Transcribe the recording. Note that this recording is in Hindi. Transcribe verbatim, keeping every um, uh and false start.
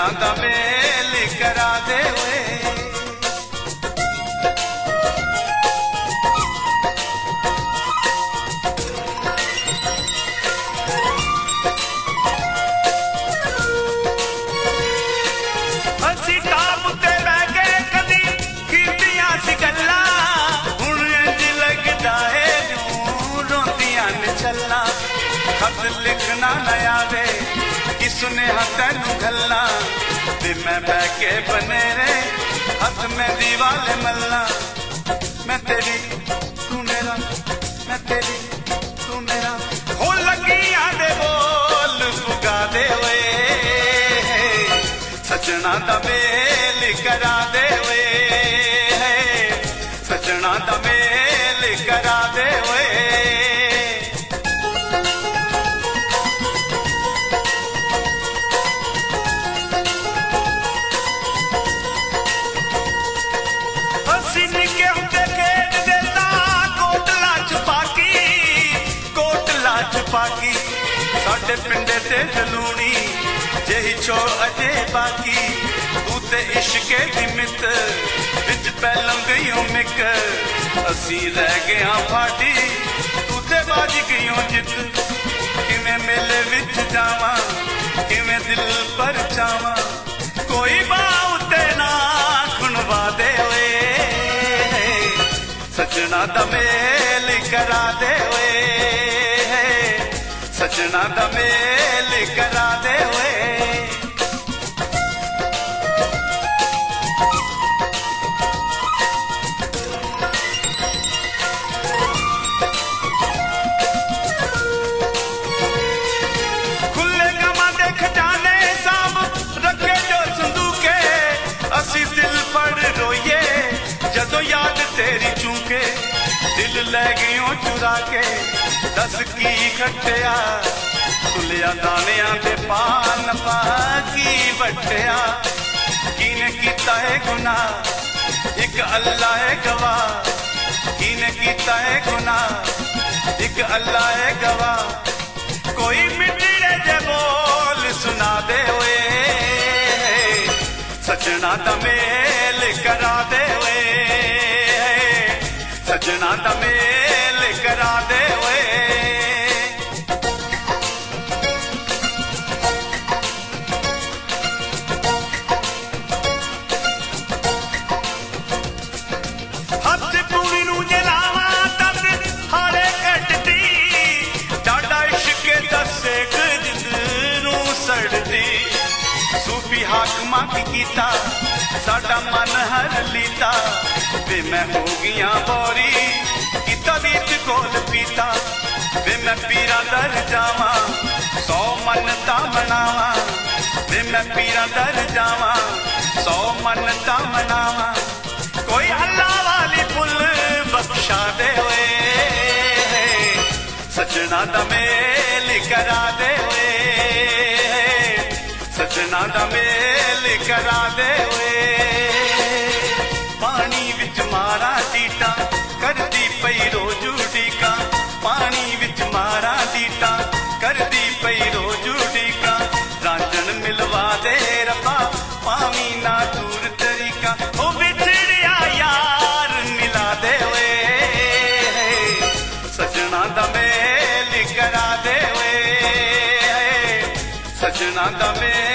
सजना दा मेल करा दे वे खत लिखना नया वे कि सुनेहा तेनू घलना ते मैं बह के बने रे हथ में दीवाले मलना मैं तेरी तू मेरा मैं तेरी तू मेरा हो लगियां दे बोल पुगा दे वे सजना दा मेल करा दे वे सजना दा मेल करा दे वे बाकी साडे पिंडे ते जलूनी जेही छो अजे बाकी तू ते इश्के दी मित विच पहलों गईयों मिक असी रह गया फाड़ी तू ते बाज गईयों जित किवें मेले विच जावां किवें दिल पर जावां कोई बाऊ ते ना खुनवा दे वे सजना दा मेल करा दे वे सजना दा मेल करा दे वे खुले गमा दे खजाने साब रखे जो संदूके असी दिल पड़ रोइए जदों याद तेरी चूके दिल ले गयों चुरा के दस की खटिया तुलिया दानिया दे पान पाकी बटिया किने कीता है गुनाह एक अल्लाह है गवाह किने कीता है गुनाह एक अल्लाह है गवाह कोई मिठड़े जे बोल सुना दे वे सजना दा मेल करा दे वे सजना दा मेल करा दे वे हाकमा की कीता साडा मन हर लीता वे मैं हो गया बोरी किता रीत कोल पीता वे मैं पीरा दर जावा सौ मनता मनावा वे मैं पीरा दर जावा सौ मनता मनावा कोई अल्लाह वाली पुल बख्शा दे वे सजना दा मेल करा दे वे सजना दा मेल करा दे वे पानी विच मारा डीटा करदी पई रोजू डीका पानी विच मारा डीटा करदी पई रोजू डीका रांझन मिलवा दे रब्बा पावी ना दूर तरीका ओ बिछड़िया यार मिला दे वे सजना दा मेल करा दे वे सजना दा मेल